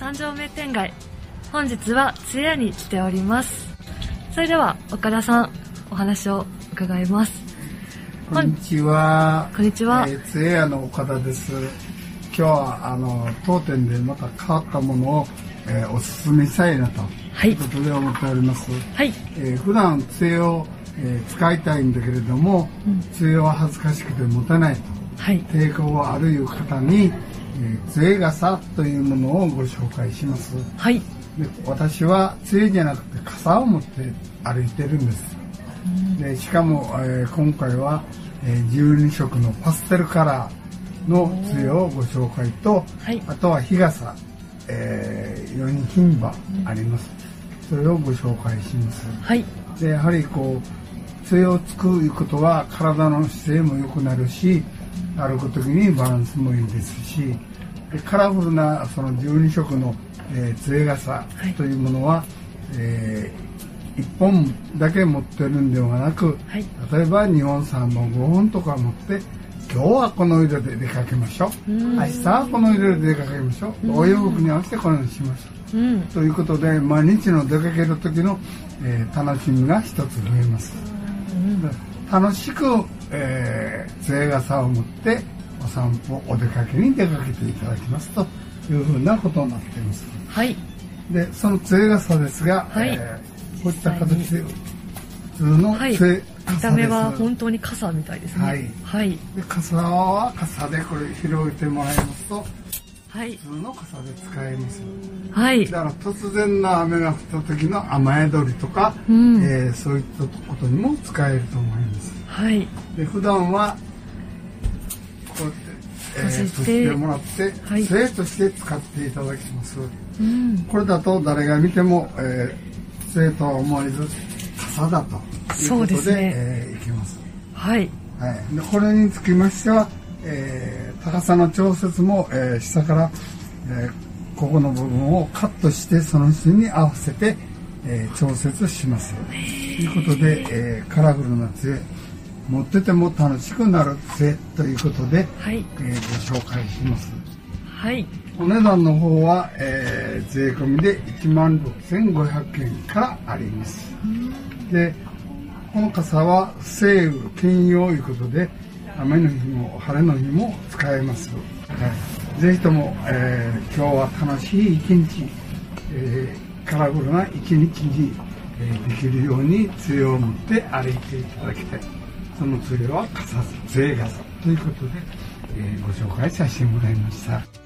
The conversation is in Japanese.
三条名店街。本日はつえやに来ております。それでは岡田さん、お話を伺います。 こんにちは。 こんにちは。 つえやの岡田です。今日は当店でまた変わったものを、おすすめしたいなということで思っております。 はい。 普段つえを、使いたいんだけれども、つえは恥ずかしくて持てないと、抵抗があるいう方に、つえ傘というものをご紹介します。 はい。 で、私はつえじゃなくて傘を持って歩いてるんです。でしかも、今回は、12色のパステルカラーのつえをご紹介と、あとは日傘、4品場あります。それをご紹介します。でやはりこうつえをつくいうことは体の姿勢も良くなるし、歩く時にバランスもいいですし、でカラフルなその12色の、つえ傘というものは、1本だけ持ってるんではなく、例えば2本3本5本とか持って今日はこの色で出かけましょう、明日はこの色で出かけましょう、お洋服に合わせてこのようにしましょう、ということで毎日の出かける時の、楽しみが一つ増えます。楽しく、つえ傘を持ってお散歩お出かけに出かけていただきますというふうなことになっています。でそのつえ傘ですが、こういった形で普通のつえ傘です。 見た目は本当に傘みたいですね。 で傘は傘でこれ広げてもらいますと、普通の傘で使えます。だから突然の雨が降った時の雨宿りとか、そういったことにも使えると思います。で普段はこうやって、閉じてもらってつえとして使っていただきます。これだと誰が見ても、つえとは思えず傘だということで、いけます。でこれにつきましては、高さの調節も、下から、ここの部分をカットしてその人に合わせて、調節します。ということで、カラフルなつえ、持ってても楽しくなるつえということで、ご紹介します。お値段の方は、税込みで16,500円からあります。でこの傘は晴雨兼用ということで雨の日も晴れの日も使えます。ぜひとも、今日は楽しい一日、カラフルな一日に、できるようにつえを持って歩いていただきたい。そのつえはつえ傘ということで、ご紹介させてもらいました。